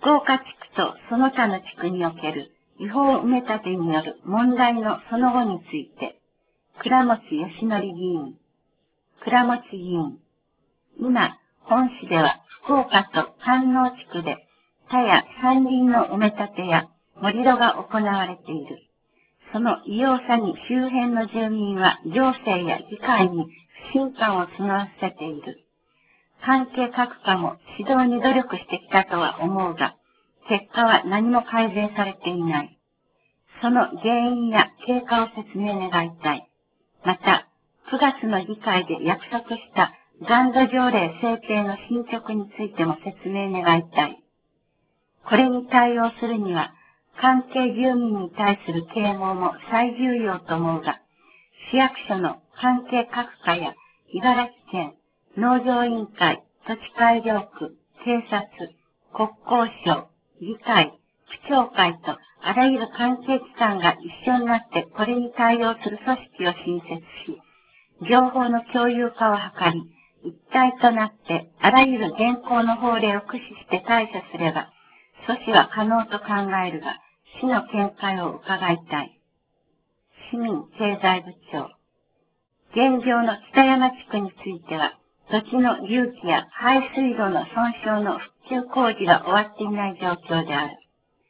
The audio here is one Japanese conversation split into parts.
福岡地区とその他の地区における違法埋め立てによる問題のその後について、倉持義則議員、倉持議員、今、本市では福岡と関能地区で田や山林の埋め立てや盛り土が行われている。その異様さに周辺の住民は行政や議会に不信感を募らせている。関係各課も指導に努力してきたとは思うが、結果は何も改善されていない。その原因や経過を説明願いたい。また、9月の議会で約束した残土条例制定の進捗についても説明願いたい。これに対応するには、関係住民に対する啓蒙も最重要と思うが、市役所の関係各課や茨城県農業委員会、土地改良区、警察、国交省、議会、区長会とあらゆる関係機関が一緒になってこれに対応する組織を新設し、情報の共有化を図り、一体となってあらゆる現行の法令を駆使して対処すれば、阻止は可能と考えるが、市の見解を伺いたい。市民経済部長。現状の北山地区については、土地の隆起や排水路の損傷の復旧工事が終わっていない状況である。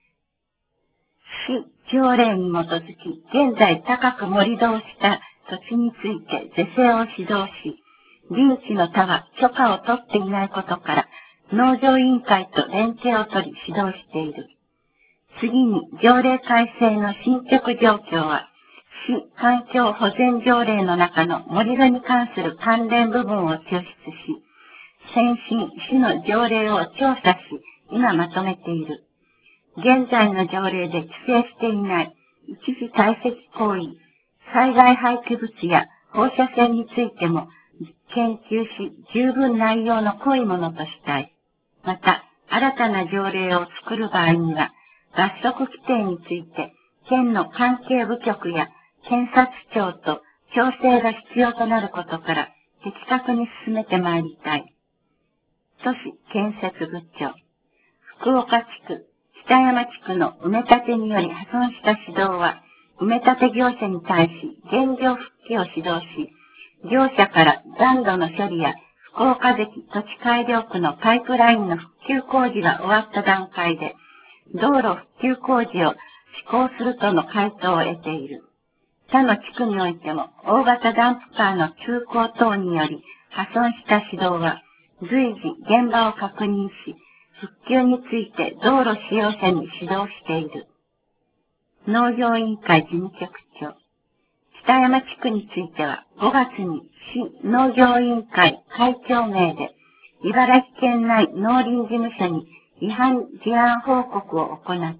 市条例に基づき、現在高く盛り土をした土地について是正を指導し、林地の他は許可を取っていないことから、農場委員会と連携を取り指導している。次に、条例改正の進捗状況は、市環境保全条例の中の盛り土に関する関連部分を抽出し、先進市の条例を調査し、今まとめている。現在の条例で規制していない一時堆積行為、災害廃棄物や放射線についても研究し、十分内容の濃いものとしたい。また、新たな条例を作る場合には、罰則規定について、県の関係部局や検察庁と調整が必要となることから、的確に進めてまいりたい。都市建設部長。福岡地区、北山地区の埋め立てにより破損した指導は、埋め立て業者に対し現状復帰を指導し、業者から残土の処理や福岡関土地改良区のパイプラインの復旧工事が終わった段階で、道路復旧工事を施行するとの回答を得ている。他の地区においても大型ダンプカーの通行等により破損した指導は、随時現場を確認し、復旧について道路使用者に指導している。農業委員会事務局長。北山地区については5月に市農業委員会会長名で茨城県内農林事務所に違反事案報告を行った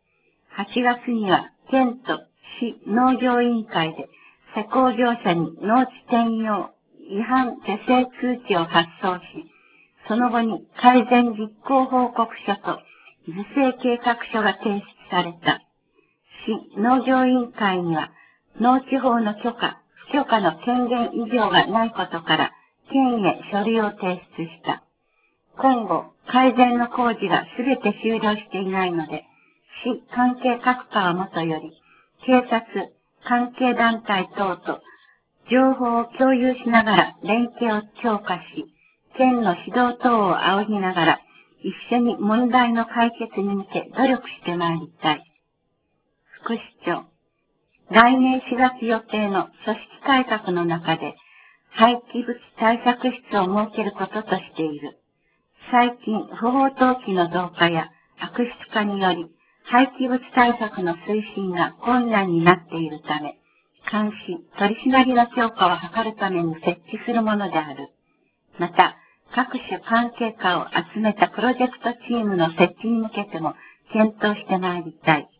。8月には県と市農業委員会で施工業者に農地転用違反是正通知を発送し、その後に改善実行報告書と是正計画書が提出された。市農業委員会には農地法の許可、不許可の権限以上がないことから、県へ書類を提出した。今後、改善の工事がすべて終了していないので、市関係各課はもとより、警察、関係団体等と情報を共有しながら連携を強化し、県の指導等を仰ぎながら、一緒に問題の解決に向け努力してまいりたい。副市長。来年4月予定の組織改革の中で、廃棄物対策室を設けることとしている。最近、不法投棄の増加や悪質化により、廃棄物対策の推進が困難になっているため、監視、取り締まりの強化を図るために設置するものである。また、各種関係者を集めたプロジェクトチームの設置に向けても検討してまいりたい。